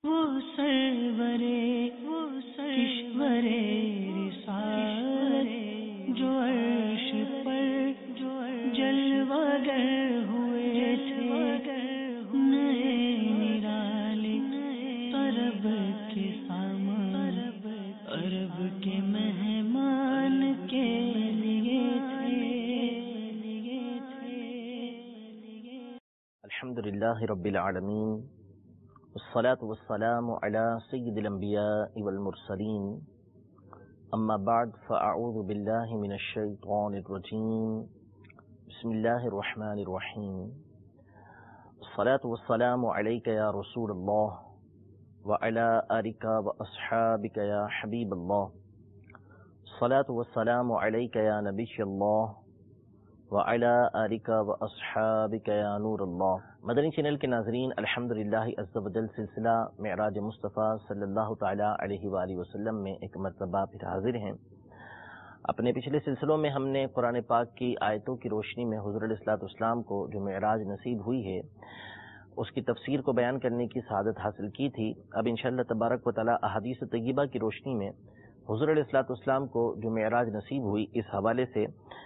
وہ سرورے کشورے رسالت جو عرش پر جلوگر ہوئے تھے، نئے نرالے طرب کے سامان عرب کے مہمان کے لیے تھے۔ الحمدللہ رب العالمین، والصلاة والسلام على سید الانبیاء والمرسلین، اما بعد فاعوذ باللہ من الشیطان الرجیم، بسم اللہ الرحمن الرحیم، الصلاة والسلام علیک یا رسول اللہ وعلی آلک واصحابک یا حبیب اللہ، الصلاة والسلام علیک یا نبی اللہ وعلی آلک واصحابک یا نور اللہ۔ مدنی چینل کے ناظرین، الحمدللہ عز و جل سلسلہ معراج مصطفیٰ صلی اللہ تعالی علیہ وآلہ وسلم میں ایک مرتبہ پھر حاضر ہیں۔ اپنے پچھلے سلسلوں میں ہم نے قرآن پاک کی آیتوں کی روشنی میں حضور علیہ الصلوۃ والسلام کو جو معراج نصیب ہوئی ہے اس کی تفسیر کو بیان کرنے کی سعادت حاصل کی تھی۔ اب انشاءاللہ تبارک و تعالی احادیث طیبہ کی روشنی میں حضور علیہ الصلوۃ والسلام کو جو معراج نصیب ہوئی اس حوالے سے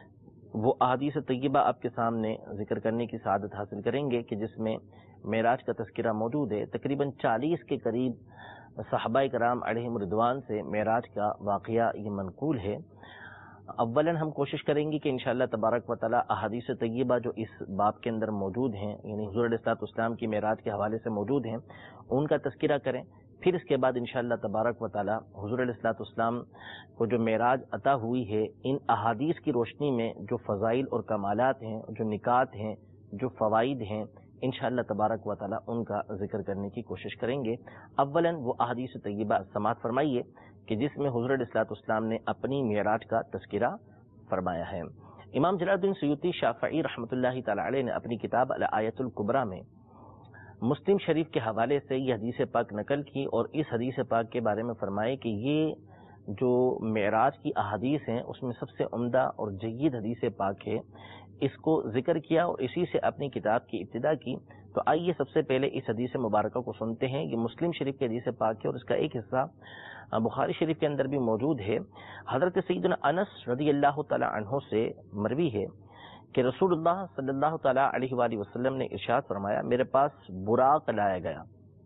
وہ احادیث طیبہ آپ کے سامنے ذکر کرنے کی سعادت حاصل کریں گے کہ جس میں معراج کا تذکرہ موجود ہے۔ تقریباً 40 کے قریب صحابہ کرام علیہم رضوان سے معراج کا واقعہ یہ منقول ہے۔ اولاً ہم کوشش کریں گے کہ انشاءاللہ تبارک و تعالی احادیث طیبہ جو اس باب کے اندر موجود ہیں، یعنی حضور علیہ الصلوۃ والسلام کی معراج کے حوالے سے موجود ہیں، ان کا تذکرہ کریں۔ پھر اس کے بعد انشاءاللہ تبارک و تعالی حضور علیہ الصلوۃ والسلام کو جو معراج عطا ہوئی ہے ان احادیث کی روشنی میں جو فضائل اور کمالات ہیں، جو نکات ہیں، جو فوائد ہیں، انشاءاللہ تبارک و تعالی ان کا ذکر کرنے کی کوشش کریں گے۔ اولاً وہ احادیث طیبہ سماعت فرمائیے کہ جس میں حضور علیہ الصلوۃ والسلام نے اپنی معراج کا تذکرہ فرمایا ہے۔ امام جلال الدین سیوطی شافعی رحمۃ اللہ تعالی علیہ نے اپنی کتاب الآیۃ الکبریٰ میں مسلم شریف کے حوالے سے یہ حدیث پاک نقل کی اور اس حدیث پاک کے بارے میں فرمائے کہ یہ جو معراج کی احادیث ہیں اس میں سب سے عمدہ اور جید حدیث پاک ہے، اس کو ذکر کیا اور اسی سے اپنی کتاب کی ابتدا کی۔ تو آئیے سب سے پہلے اس حدیث مبارکہ کو سنتے ہیں۔ یہ مسلم شریف کی حدیث پاک ہے اور اس کا ایک حصہ بخاری شریف کے اندر بھی موجود ہے۔ حضرت سیدنا انس رضی اللہ تعالی عنہ سے مروی ہے کہ رسول اللہ صلی اللہ تعالی علیہ وآلہ وسلم نے ارشاد فرمایا، میرے پاس براق لایا گیا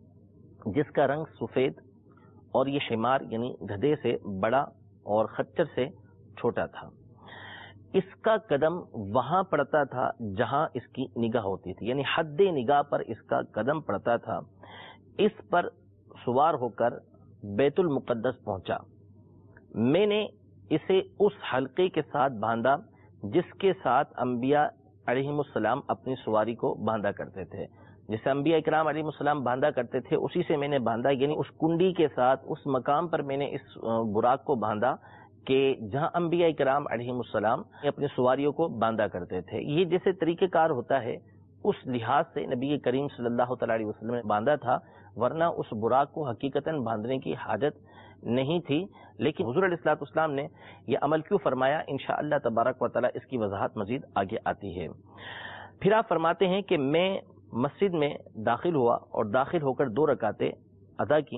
جس کا رنگ سفید اور یہ حمار یعنی گدھے سے بڑا اور خچر سے چھوٹا تھا۔ اس کا قدم وہاں پڑتا تھا جہاں اس کی نگاہ ہوتی تھی، یعنی حد نگاہ پر اس کا قدم پڑتا تھا۔ اس پر سوار ہو کر بیت المقدس پہنچا۔ میں نے اسے اس حلقے کے ساتھ باندھا جس کے ساتھ انبیاء علیہم السلام اپنی سواری کو باندھا کرتے تھے، جسے انبیاء کرام علیہم السلام باندھا کرتے تھے اسی سے میں نے باندھا، یعنی اس کنڈی کے ساتھ اس مقام پر میں نے اس براق کو باندھا کہ جہاں انبیاء کرام علیہم السلام اپنی سواریوں کو باندھا کرتے تھے۔ یہ جیسے طریقہ کار ہوتا ہے اس لحاظ سے نبی کریم صلی اللہ تعالی علیہ وسلم نے باندھا تھا، ورنہ اس براق کو حقیقتاً باندھنے کی حاجت نہیں تھی۔ لیکن حضور علیہ الصلوۃ والسلام نے یہ عمل کیوں فرمایا، انشاءاللہ تبارک و تعالی اس کی وضاحت مزید آگے آتی ہے۔ پھر آپ فرماتے ہیں کہ میں مسجد میں داخل ہوا اور داخل ہو کر 2 رکعتیں ادا کی۔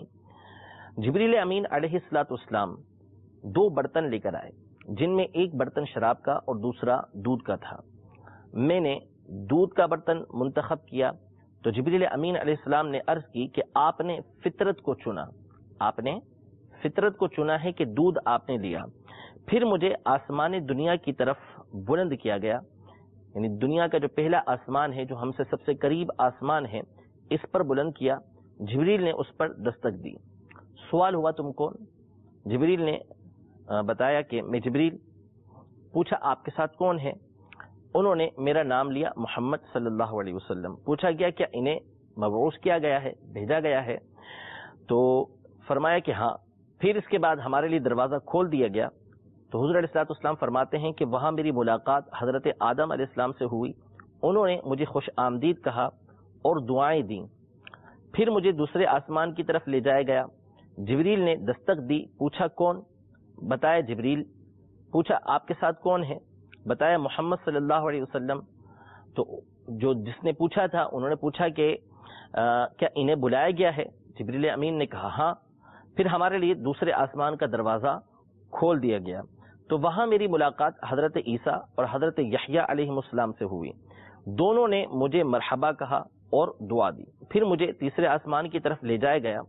جبریل امین علیہ الصلوۃ والسلام 2 برتن لے کر آئے جن میں ایک برتن شراب کا اور دوسرا دودھ کا تھا۔ میں نے دودھ کا برتن منتخب کیا تو جبریل امین علیہ السلام نے عرض کی کہ آپ نے فطرت کو چنا، آپ نے فطرت کو چنا ہے کہ دودھ آپ نے لیا۔ پھر مجھے آسمان دنیا کی طرف بلند کیا گیا، یعنی دنیا کا جو پہلا آسمان ہے جو ہم سے سب سے قریب آسمان ہے اس پر بلند کیا۔ جبریل نے اس پر دستک دی۔ سوال ہوا تم کون؟ جبریل نے بتایا کہ میں جبریل۔ پوچھا آپ کے ساتھ کون ہے؟ انہوں نے میرا نام لیا محمد صلی اللہ علیہ وسلم۔ پوچھا گیا کیا انہیں مبعوث کیا گیا ہے، بھیجا گیا ہے؟ تو فرمایا کہ ہاں۔ پھر اس کے بعد ہمارے لیے دروازہ کھول دیا گیا تو حضور علیہ الصلوۃ والسلام فرماتے ہیں کہ وہاں میری ملاقات حضرت آدم علیہ السلام سے ہوئی۔ انہوں نے مجھے خوش آمدید کہا اور دعائیں دیں۔ پھر مجھے دوسرے آسمان کی طرف لے جایا گیا۔ جبریل نے دستک دی۔ پوچھا کون؟ بتایا جبریل۔ پوچھا آپ کے ساتھ کون ہے؟ بتایا محمد صلی اللہ علیہ وسلم۔ تو جس نے پوچھا تھا انہوں نے پوچھا کہ کیا انہیں بلایا گیا ہے؟ جبریل امین نے کہا ہاں. پھر ہمارے لیے دوسرے آسمان کا دروازہ کھول دیا گیا تو وہاں میری ملاقات حضرت عیسیٰ اور حضرت یحییٰ علیہ السلام سے ہوئی. دونوں نے مجھے مرحبا کہا اور دعا دی. پھر مجھے تیسرے آسمان کی طرف لے جایا گیا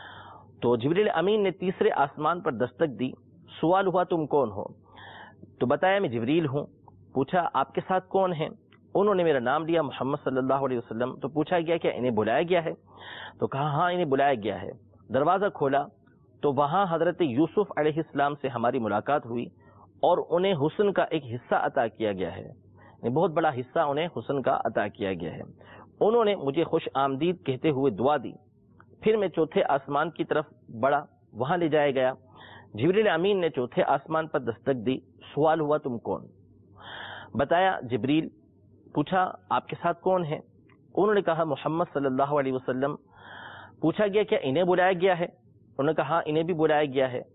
تو جبریل امین نے تیسرے آسمان پر دستک دی. سوال ہوا تم کون ہو؟ تو بتایا میں جبریل ہوں. پوچھا آپ کے ساتھ کون ہیں؟ انہوں نے میرا نام لیا محمد صلی اللہ علیہ وسلم. تو پوچھا گیا کیا انہیں بلایا گیا ہے؟ تو کہا ہاں انہیں بلایا گیا ہے. دروازہ کھولا تو وہاں حضرت یوسف علیہ السلام سے ہماری ملاقات ہوئی اور انہیں حسن کا ایک حصہ عطا کیا گیا ہے. بہت بڑا حصہ انہیں حسن کا عطا کیا گیا ہے. انہوں نے مجھے خوش آمدید کہتے ہوئے دعا دی. پھر میں چوتھے آسمان کی طرف بڑھا, وہاں لے جایا گیا. جبریل امین نے چوتھے آسمان پر دستک دی. سوال ہوا تم کون؟ بتایا جبریل. پوچھا آپ کے ساتھ کون ہیں؟ انہوں نے کہا محمد صلی اللہ علیہ وسلم. پوچھا گیا کیا انہیں بلایا گیا ہے؟ انہوں نے کہا انہیں بھی بلایا گیا ہے.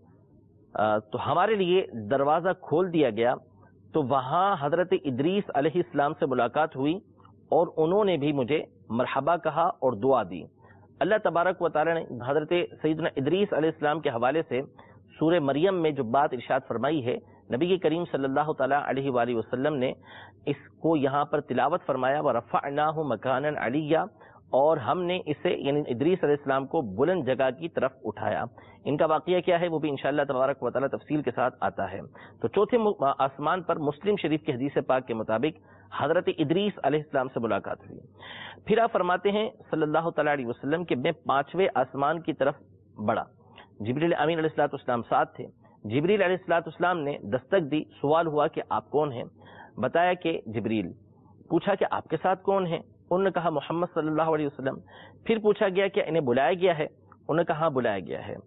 تو ہمارے لیے دروازہ کھول دیا گیا تو وہاں حضرت ادریس علیہ السلام سے ملاقات ہوئی اور انہوں نے بھی مجھے مرحبا کہا اور دعا دی. اللہ تبارک و تعالی نے حضرت سیدنا ادریس علیہ السلام کے حوالے سے سورہ مریم میں جو بات ارشاد فرمائی ہے, نبی کریم صلی اللہ تعالی علیہ وآلہ وسلم نے اس کو یہاں پر تلاوت فرمایا وَرَفَعْنَاهُ مَكَانًا عَلِيًّا, اور ہم نے اسے یعنی ادریس علیہ السلام کو بلند جگہ کی طرف اٹھایا. ان کا واقعہ کیا ہے وہ بھی انشاءاللہ تبارک و تعالی تفصیل کے ساتھ آتا ہے. تو چوتھے آسمان پر مسلم شریف کی حدیث پاک کے مطابق حضرت ادریس علیہ السلام سے ملاقات ہوئی. پھر آپ فرماتے ہیں صلی اللہ تعالی علیہ وسلم کہ میں پانچویں آسمان کی طرف بڑھا. جبریل امین علیہ السلام ساتھ تھے. جبریل علیہ السلام نے دستک دی. سوال ہوا کہ آپ کون ہیں؟ بتایا کہ جبریل. پوچھا کہ آپ کے ساتھ کون ہیں؟ انہوں نے کہا محمد صلی اللہ علیہ وسلم. پھر پوچھا گیا کہ انہیں بلایا گیا ہے؟ انہوں نے کہا بلایا گیا ہے.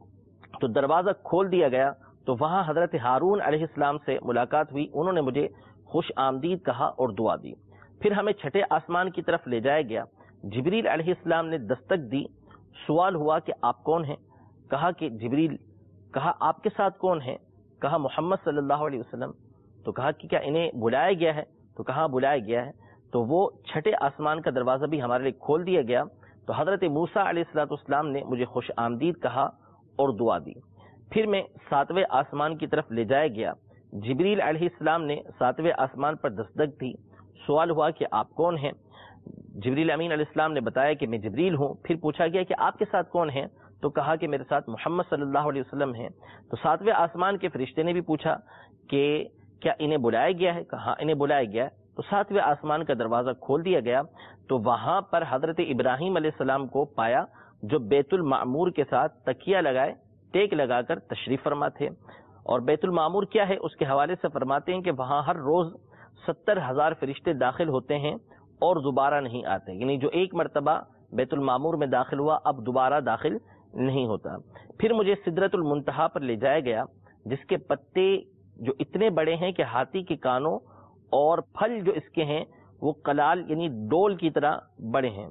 تو دروازہ کھول دیا گیا تو وہاں حضرت ہارون علیہ السلام سے ملاقات ہوئی. انہوں نے مجھے خوش آمدید کہا اور دعا دی. پھر ہمیں چھٹے آسمان کی طرف لے جایا گیا. جبریل علیہ السلام نے دستک دی. سوال ہوا کہ آپ کون ہیں؟ کہا کہ جبریل. کہا آپ کے ساتھ کون ہیں؟ کہا محمد صلی اللہ علیہ وسلم. تو کہا کہ کیا انہیں بلایا گیا ہے؟ تو کہا بلایا گیا ہے. تو وہ چھٹے آسمان کا دروازہ بھی ہمارے لیے کھول دیا گیا تو حضرت موسیٰ علیہ السلام نے مجھے خوش آمدید کہا اور دعا دی. پھر میں ساتویں آسمان کی طرف لے جایا گیا. جبریل علیہ السلام نے ساتویں آسمان پر دستک دی. سوال ہوا کہ آپ کون ہیں؟ جبریل امین علیہ السلام نے بتایا کہ میں جبریل ہوں. پھر پوچھا گیا کہ آپ کے ساتھ کون ہیں؟ تو کہا کہ میرے ساتھ محمد صلی اللہ علیہ وسلم ہیں. تو ساتویں آسمان کے فرشتے نے بھی پوچھا کہ کیا انہیں بلایا گیا ہے؟ کہا انہیں بلایا گیا ہے. تو ساتویں آسمان کا دروازہ کھول دیا گیا تو وہاں پر حضرت ابراہیم علیہ السلام کو پایا جو بیت المعمور کے ساتھ تکیہ لگائے ٹیک لگا کر تشریف فرما تھے. اور بیت المعمور کیا ہے اس کے حوالے سے فرماتے ہیں کہ وہاں ہر روز 70,000 فرشتے داخل ہوتے ہیں اور دوبارہ نہیں آتے. یعنی جو ایک مرتبہ بیت المعمور میں داخل ہوا اب دوبارہ داخل نہیں ہوتا. پھر مجھے سدرۃ المنتہا پر لے جایا گیا جس کے پتے جو اتنے بڑے ہیں کہ ہاتھی کے کانوں اور پھل جو اس کے ہیں وہ کلال یعنی ڈول کی طرح بڑے ہیں.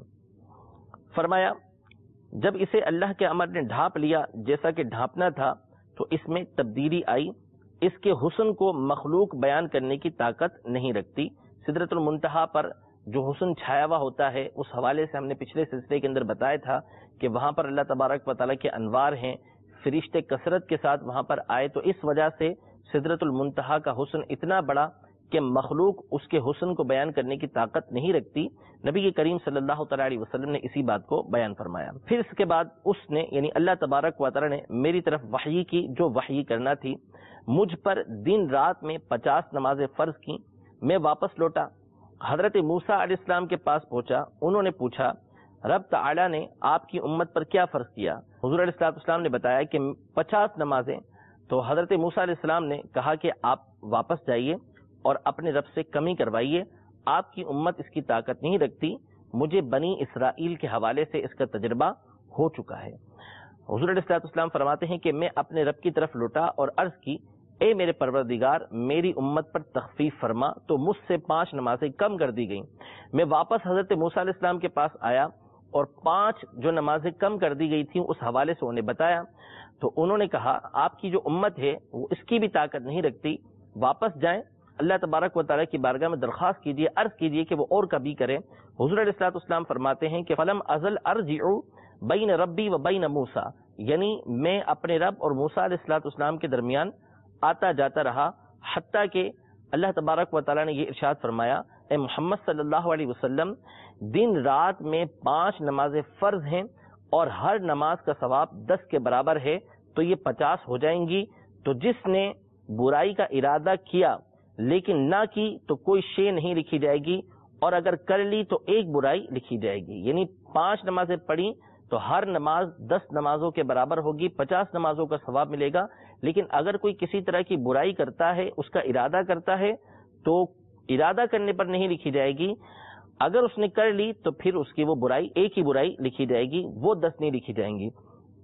فرمایا جب اسے اللہ کے امر نے ڈھانپ لیا جیسا کہ ڈھانپنا تھا تو اس میں تبدیلی آئی. اس کے حسن کو مخلوق بیان کرنے کی طاقت نہیں رکھتی. سدرۃ المنتہا پر جو حسن چھایا ہوا ہوتا ہے اس حوالے سے ہم نے پچھلے سلسلے کے اندر بتایا تھا کہ وہاں پر اللہ تبارک و تعالیٰ کے انوار ہیں, فرشتے کثرت کے ساتھ وہاں پر آئے, تو اس وجہ سے سدرۃ المنتہا کا حسن اتنا بڑا کہ مخلوق اس کے حسن کو بیان کرنے کی طاقت نہیں رکھتی. نبی کریم صلی اللہ تعالی علیہ وسلم نے اسی بات کو بیان فرمایا. پھر اس کے بعد اس نے یعنی اللہ تبارک و تعالی نے میری طرف وحی کی جو وحی کرنا تھی. مجھ پر دن رات میں 50 نمازیں فرض کی. میں واپس لوٹا, حضرت موسیٰ علیہ السلام کے پاس پہنچا. انہوں نے پوچھا رب تعالی نے آپ کی امت پر کیا فرض کیا؟ حضور علیہ السلام نے بتایا کہ 50 نمازیں. تو حضرت موسیٰ علیہ السلام نے کہا کہ آپ واپس جائیے اور اپنے رب سے کمی کروائیے, آپ کی امت اس کی طاقت نہیں رکھتی. مجھے بنی اسرائیل کے حوالے سے اس کا تجربہ ہو چکا ہے. حضور علیہ السلام فرماتے ہیں کہ میں اپنے رب کی طرف لوٹا اور عرض کی اے میرے پروردگار میری امت پر تخفیف فرما. تو مجھ سے 5 نمازیں کم کر دی گئیں. میں واپس حضرت موسیٰ علیہ السلام کے پاس آیا اور 5 جو نمازیں کم کر دی گئی تھیں اس حوالے سے انہیں بتایا. تو انہوں نے کہا آپ کی جو امت ہے وہ اس کی بھی طاقت نہیں رکھتی, واپس جائیں, اللہ تبارک و تعالیٰ کی بارگاہ میں درخواست کیجیے, عرض کیجیے کہ وہ اور کبھی کرے. حضور علیہ السلام فرماتے ہیں کہ فلم ازل ارجع بین ربی و بین موسیٰ، یعنی میں اپنے رب اور موسیٰ علیہ السلام کے درمیان آتا جاتا رہا، حتیٰ کہ اللہ تبارک و تعالیٰ نے یہ ارشاد فرمایا، اے محمد صلی اللہ علیہ وسلم، دن رات میں 5 نمازیں فرض ہیں اور ہر نماز کا ثواب 10 کے برابر ہے، تو یہ 50 ہو جائیں گی۔ تو جس نے برائی کا ارادہ کیا لیکن نہ کی تو کوئی شے نہیں لکھی جائے گی، اور اگر کر لی تو ایک برائی لکھی جائے گی۔ یعنی 5 نمازیں پڑھی تو ہر نماز 10 نمازوں کے برابر ہوگی، 50 نمازوں کا ثواب ملے گا۔ لیکن اگر کوئی کسی طرح کی برائی کرتا ہے، اس کا ارادہ کرتا ہے، تو ارادہ کرنے پر نہیں لکھی جائے گی، اگر اس نے کر لی تو پھر اس کی وہ برائی، ایک ہی برائی لکھی جائے گی، وہ 10 نہیں لکھی جائیں گی۔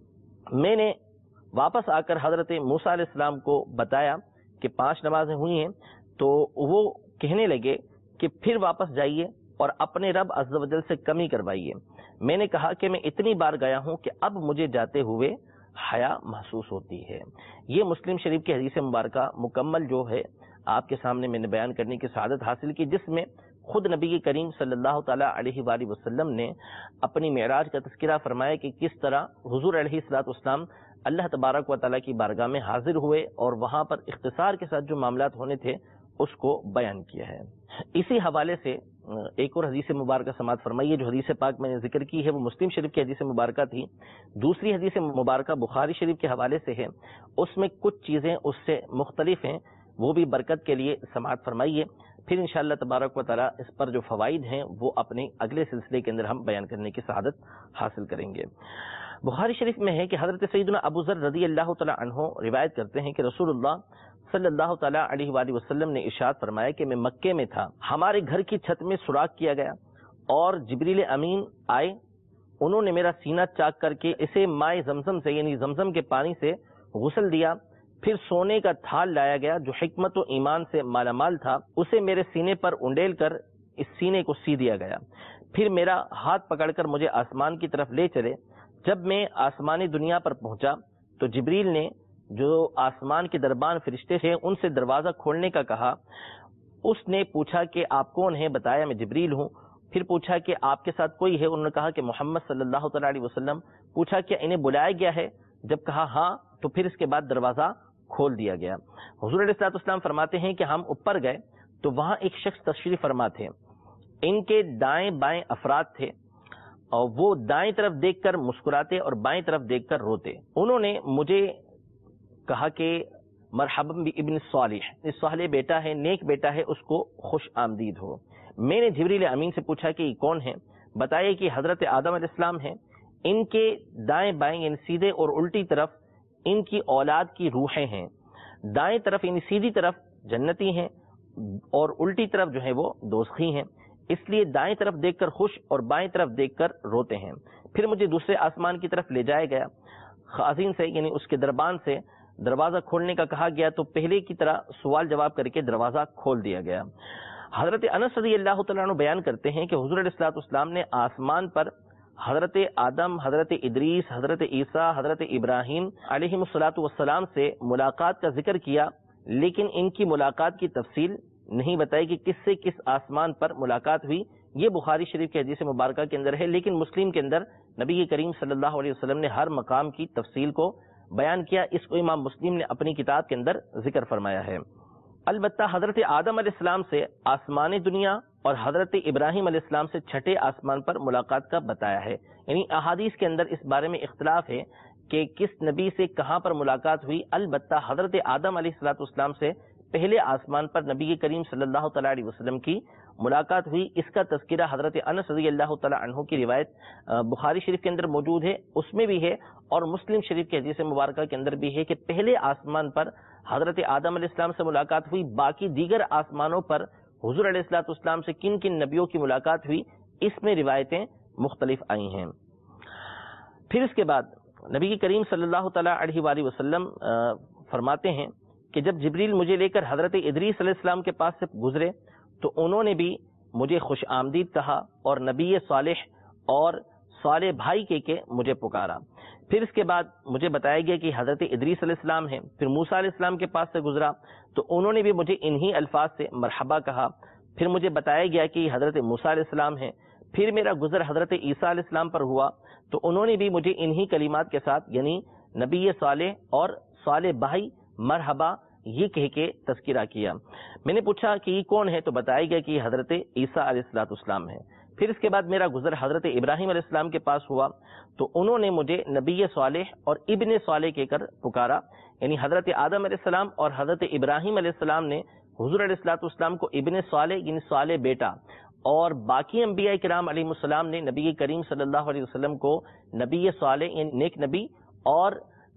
میں نے واپس آ کر حضرت موسیٰ علیہ السلام کو بتایا کہ 5 نمازیں ہوئی ہیں، تو وہ کہنے لگے کہ پھر واپس جائیے اور اپنے رب عز و جل سے کمی کروائیے۔ میں نے کہا کہ میں اتنی بار گیا ہوں کہ اب مجھے جاتے ہوئے حیا محسوس ہوتی ہے۔ یہ مسلم شریف کی حدیث مبارکہ مکمل جو ہے آپ کے سامنے میں نے بیان کرنے کی سعادت حاصل کی، جس میں خود نبی کریم صلی اللہ تعالی علیہ وآلہ وسلم نے اپنی معراج کا تذکرہ فرمایا کہ کس طرح حضور علیہ السلام اللہ تبارک و تعالیٰ کی بارگاہ میں حاضر ہوئے اور وہاں پر اختصار کے ساتھ جو معاملات ہونے تھے اس کو بیان کیا ہے۔ اسی حوالے سے ایک اور حدیث مبارکہ سماعت فرمائیے۔ جو حدیث پاک میں نے ذکر کی ہے وہ مسلم شریف کی حدیث مبارکہ تھی، دوسری حدیث مبارکہ بخاری شریف کے حوالے سے ہے، اس میں کچھ چیزیں اس سے مختلف ہیں، وہ بھی برکت کے لیے سماعت فرمائیے، پھر انشاءاللہ تبارک و تعالیٰ اس پر جو فوائد ہیں وہ اپنے اگلے سلسلے کے اندر ہم بیان کرنے کی سعادت حاصل کریں گے۔ بخاری شریف میں ہے کہ حضرت سیدنا ابو ذر رضی اللہ تعالیٰ عنہ روایت کرتے ہیں کہ رسول اللہ صلی اللہ تعالیٰ علیہ وآلہ وسلم نے ارشاد فرمایا کہ میں مکے میں تھا، ہمارے گھر کی چھت میں سوراخ کیا گیا اور جبریل امین آئے، انہوں نے میرا سینہ چاک کر کے اسے مائے زمزم سے یعنی زمزم کے پانی سے غسل دیا، پھر سونے کا تھال لایا گیا جو حکمت و ایمان سے مالا مال تھا، اسے میرے سینے پر انڈیل کر اس سینے کو سی دیا گیا، پھر میرا ہاتھ پکڑ کر مجھے آسمان کی طرف لے چلے۔ جب میں آسمانی دنیا پر پہنچا تو جبریل نے جو آسمان کے دربان فرشتے تھے ان سے دروازہ کھولنے کا کہا، اس نے پوچھا کہ آپ کون ہیں؟ بتایا میں جبریل ہوں۔ پھر پوچھا کہ آپ کے ساتھ کوئی ہے؟ انہوں نے کہا کہ محمد صلی اللہ تعالیٰ علیہ وسلم۔ پوچھا کیا انہیں بلایا گیا ہے؟ جب کہا ہاں تو پھر اس کے بعد دروازہ کھول دیا گیا۔ حضور علیہ السلام فرماتے ہیں کہ ہم اوپر گئے تو وہاں ایک شخص تشریف فرما تھے، ان کے دائیں بائیں افراد تھے اور وہ دائیں طرف دیکھ کر مسکراتے اور بائیں طرف دیکھ کر روتے۔ انہوں نے مجھے کہا کہ مرحبا ابن صالح، صالح بیٹا ہے، نیک بیٹا ہے، اس کو خوش آمدید ہو۔ میں نے جبریل امین سے پوچھا کہ یہ کون ہے؟ بتایا کہ حضرت آدم علیہ السلام ہیں، ان کے دائیں بائیں یعنی سیدھے اور الٹی طرف ان کی اولاد کی روحیں ہیں، دائیں طرف یعنی سیدھی طرف جنتی ہیں اور الٹی طرف جو ہے وہ دوزخی ہیں، اس لیے دائیں طرف دیکھ کر خوش اور بائیں طرف دیکھ کر روتے ہیں۔ پھر مجھے دوسرے آسمان کی طرف لے جایا گیا، خازن سے یعنی اس کے دربان سے دروازہ کھولنے کا کہا گیا تو پہلے کی طرح سوال جواب کر کے دروازہ کھول دیا گیا۔ حضرت انس رضی اللہ تعالیٰ عنہ بیان کرتے ہیں کہ حضور علیہ السلام نے آسمان پر حضرت آدم، حضرت ادریس، حضرت عیسیٰ، حضرت ابراہیم علیہم السلام سے ملاقات کا ذکر کیا، لیکن ان کی ملاقات کی تفصیل نہیں بتائی کہ کس سے کس آسمان پر ملاقات ہوئی۔ یہ بخاری شریف کی حدیث مبارکہ کے اندر ہے، لیکن مسلم کے اندر نبی کریم صلی اللہ علیہ وسلم نے ہر مقام کی تفصیل کو بیان کیا، اس کو امام مسلم نے اپنی کتاب کے اندر ذکر فرمایا ہے۔ البتہ حضرت آدم علیہ السلام سے آسمان دنیا اور حضرت ابراہیم علیہ السلام سے چھٹے آسمان پر ملاقات کا بتایا ہے، یعنی احادیث کے اندر اس بارے میں اختلاف ہے کہ کس نبی سے کہاں پر ملاقات ہوئی۔ البتہ حضرت آدم علیہ السلام سے پہلے آسمان پر نبی کریم صلی اللہ تعالیٰ علیہ وسلم کی ملاقات ہوئی۔ اس کا تذکرہ حضرت انس رضی اللہ تعالیٰ عنہ کی روایت بخاری شریف کے اندر موجود ہے، اس میں بھی ہے، اور مسلم شریف کی حدیث مبارکہ کے اندر بھی ہے کہ پہلے آسمان پر حضرت آدم علیہ السلام سے ملاقات ہوئی، باقی دیگر آسمانوں پر حضور علیہ السلام سے کن کن نبیوں کی ملاقات ہوئی، اس میں روایتیں مختلف آئی ہیں۔ پھر اس کے بعد نبی کریم صلی اللہ تعالیٰ علیہ وآلہ وسلم فرماتے ہیں کہ جب جبریل مجھے لے کر حضرت ادریس علیہ السلام کے پاس سے گزرے تو انہوں نے بھی مجھے خوش آمدید کہا اور نبی صالح اور صالح بھائی کے مجھے پکارا۔ پھر اس کے بعد مجھے بتایا گیا کہ حضرت ادریس علیہ السلام ہیں، پھر موسیٰ علیہ السلام کے پاس سے گزرا تو انہوں نے بھی مجھے انہی الفاظ سے مرحبا کہا۔ پھر مجھے بتایا گیا کہ حضرت موسیٰ علیہ السلام ہیں، پھر میرا گزر حضرت عیسیٰ علیہ السلام پر ہوا تو انہوں نے بھی مجھے انہی کلمات کے ساتھ یعنی نبی صالح اور صالح بھائی مرحبا یہ کہہ کے تذکرہ کیا۔ میں نے پوچھا کہ یہ کون ہے، تو بتایا گیا کہ یہ حضرت عیسیٰ علیہ السلام ہے۔ پھر اس کے بعد میرا گزر حضرت ابراہیم علیہ السلام کے پاس ہوا، تو انہوں نے مجھے نبی صالح اور ابن صالح کہہ کر پکارا، یعنی حضرت آدم علیہ السلام اور حضرت ابراہیم علیہ السلام نے حضور علیہ السلام کو ابن صالح یعنی صالح بیٹا، اور باقی انبیاء کرام علیہ السلام نے نبی کریم صلی اللہ علیہ وسلم کو نبی صالح یعنی نیک نبی اور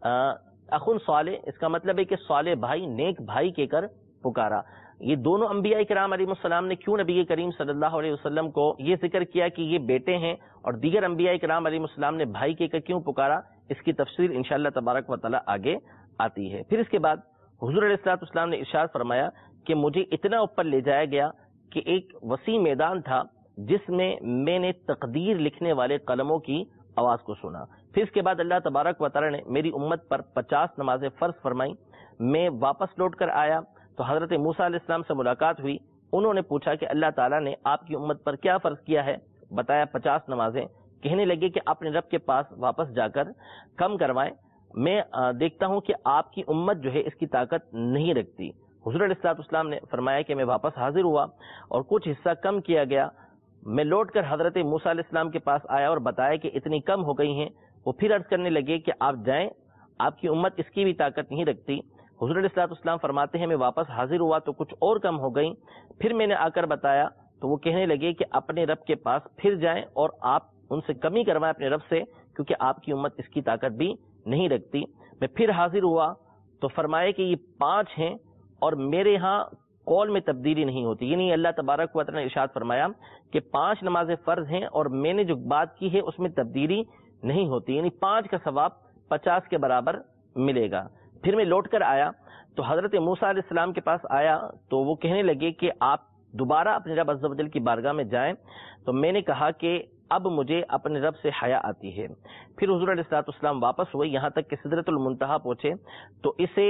اخن صالح، اس کا مطلب ہے کہ صالح بھائی نیک بھائی کہہ کر پکارا۔ یہ دونوں انبیاء کرام علیہ السلام نے کیوں نبی کریم صلی اللہ علیہ وسلم کو یہ ذکر کیا کہ یہ بیٹے ہیں، اور دیگر انبیاء کرام علیہ السلام نے بھائی کہہ کر کیوں پکارا، اس کی تفصیل انشاءاللہ تبارک و تعالی آگے آتی ہے۔ پھر اس کے بعد حضور علیہ السلام نے ارشاد فرمایا کہ مجھے اتنا اوپر لے جایا گیا کہ ایک وسیع میدان تھا جس میں نے تقدیر لکھنے والے قلموں کی آواز کو سنا۔ پھر اس کے بعد اللہ تبارک و تعالی نے میری امت پر 50 نمازیں فرض فرمائی۔ میں واپس لوٹ کر آیا تو حضرت موسیٰ علیہ السلام سے ملاقات ہوئی۔ انہوں نے پوچھا کہ اللہ تعالیٰ نے آپ کی امت پر کیا فرض کیا ہے؟ بتایا 50 نمازیں۔ کہنے لگے کہ اپنے رب کے پاس واپس جا کر کم کروائیں، میں دیکھتا ہوں کہ آپ کی امت جو ہے اس کی طاقت نہیں رکھتی۔ حضور علیہ السلام نے فرمایا کہ میں واپس حاضر ہوا اور کچھ حصہ کم کیا گیا۔ میں لوٹ کر حضرت موسیٰ علیہ السلام کے پاس آیا اور بتایا کہ اتنی کم ہو گئی ہیں۔ وہ پھر عرض کرنے لگے کہ آپ جائیں، آپ کی امت اس کی بھی طاقت نہیں رکھتی۔ حضور علیہ السلام فرماتے ہیں میں واپس حاضر ہوا تو کچھ اور کم ہو گئیں۔ پھر میں نے آ کر بتایا تو وہ کہنے لگے کہ اپنے رب کے پاس پھر جائیں اور آپ ان سے کمی کروائیں اپنے رب سے، کیونکہ آپ کی امت اس کی طاقت بھی نہیں رکھتی۔ میں پھر حاضر ہوا تو فرمایا کہ یہ 5 ہیں اور میرے ہاں قول میں تبدیلی نہیں ہوتی، یعنی اللہ تبارک و تعالی نے ارشاد فرمایا کہ 5 نمازیں فرض ہیں اور میں نے جو بات کی ہے اس میں تبدیلی نہیں ہوتی، یعنی 5 کا ثواب 50 کے برابر ملے گا۔ پھر میں لوٹ کر آیا تو حضرت موسیٰ علیہ السلام کے پاس آیا تو وہ کہنے لگے کہ آپ دوبارہ اپنے رب عز و جل کی بارگاہ میں جائیں۔ تو میں نے کہا کہ اب مجھے اپنے رب سے حیا آتی ہے۔ پھر حضور علیہ السلام واپس ہوئے، یہاں تک کہ سدرۃ المنتہا پہنچے تو اسے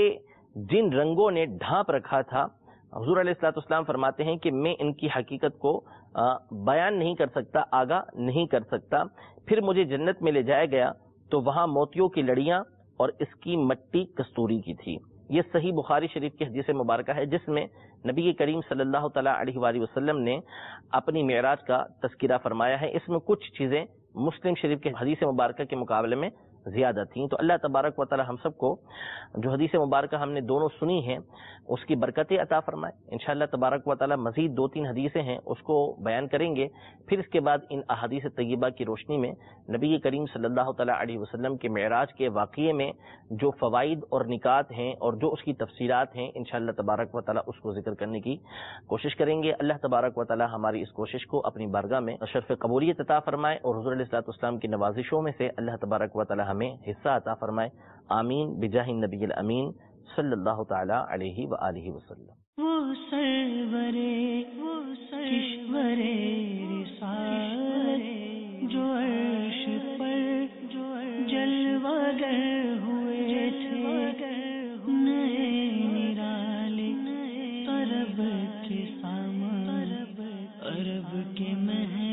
جن رنگوں نے ڈھانپ رکھا تھا، حضور علیہ السلام فرماتے ہیں کہ میں ان کی حقیقت کو بیان نہیں کر سکتا، آگاہ نہیں کر سکتا۔ پھر مجھے جنت میں لے جایا گیا تو وہاں موتیوں کی لڑیاں اور اس کی مٹی کستوری کی تھی۔ یہ صحیح بخاری شریف کی حدیث مبارکہ ہے جس میں نبی کریم صلی اللہ تعالیٰ علیہ وآلہ وسلم نے اپنی معراج کا تذکرہ فرمایا ہے۔ اس میں کچھ چیزیں مسلم شریف کے حدیث مبارکہ کے مقابلے میں زیادہ تھیں۔ تو اللہ تبارک و تعالی ہم سب کو جو حدیث مبارکہ ہم نے دونوں سنی ہیں اس کی برکتیں عطا فرمائے۔ انشاءاللہ تبارک و تعالی مزید 2-3 حدیثیں ہیں اس کو بیان کریں گے۔ پھر اس کے بعد ان احادیث طیبہ کی روشنی میں نبی کریم صلی اللہ تعالی علیہ وسلم کے معراج کے واقعے میں جو فوائد اور نکات ہیں اور جو اس کی تفسیرات ہیں انشاءاللہ تبارک و تعالی اس کو ذکر کرنے کی کوشش کریں گے۔ اللہ تبارک و تعالی ہماری اس کوشش کو اپنی بارگاہ میں شرف قبولیت عطا فرمائے اور حضور علیہ السلام کی نوازشوں میں سے اللہ تبارک و تعالی ہمیں حصہ عطا فرمائے۔ آمین بجاہ النبی الامین صلی اللہ تعالی علیہ وآلہ وسلم۔ وہ سرورے کشورے رسالت جو عرش پر جلوگر ہوئے تھے، نئے نرالے طرب کے سامان عرب کے محل